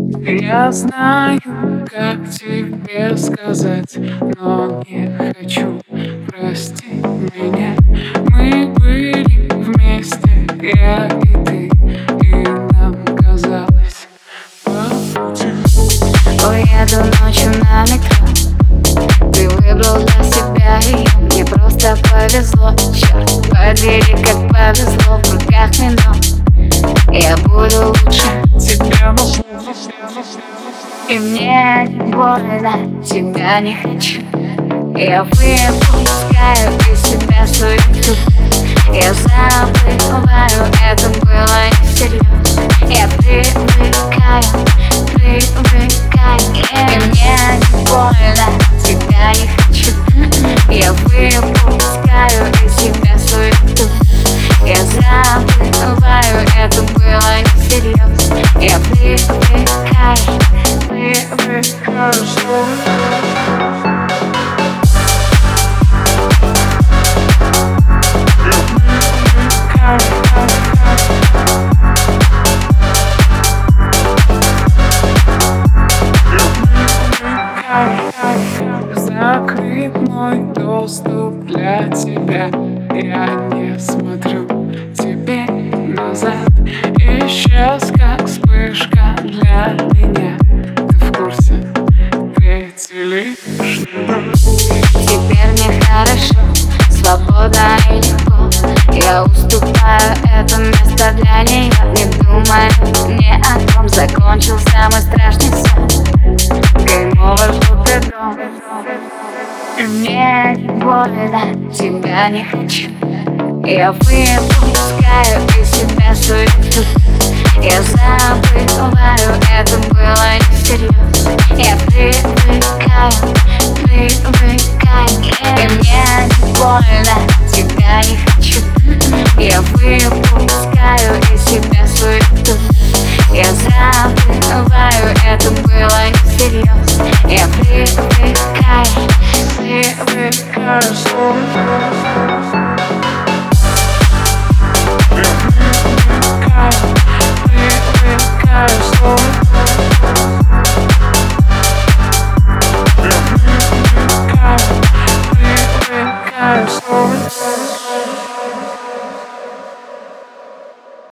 Я знаю, как тебе сказать, но не хочу, прости меня. Мы были вместе, я и ты, и нам казалось по пути. Уеду ночью на метро. Ты выбрал для себя ее. Мне просто повезло. Черт подери, как повезло. В руках вино. Я буду лучше Тебя нужно. и мне не больно. Тебя не хочу. Я выпускаю из себя суету. Я забываю, это было несерьезно. Я привыкаю. И мне не больно. Тебя не хочу. Я выпускаю из себя суету. Я забываю, это было несерьезно. Я привыкаю. Закрыт мой доступ для тебя. Я не смотрю тебе назад. Исчез, как вспышка для меня. Ты в курсе? Третий лишний. Теперь мне хорошо, свобода и легко. Я уступаю это место для нее. Не думаю ни о том. Закончился мой страшный сон. Гейм-овер, тут дом. И мне не больно, тебя не хочу. Я выпускаю из себя суету. Я забываю, это было несерьезно. Я привыкаю. И мне не больно, тебя не хочу. Я выпускаю из себя суету. Я забываю, это было несерьезно. Я привыкаю. Привыкаю снова.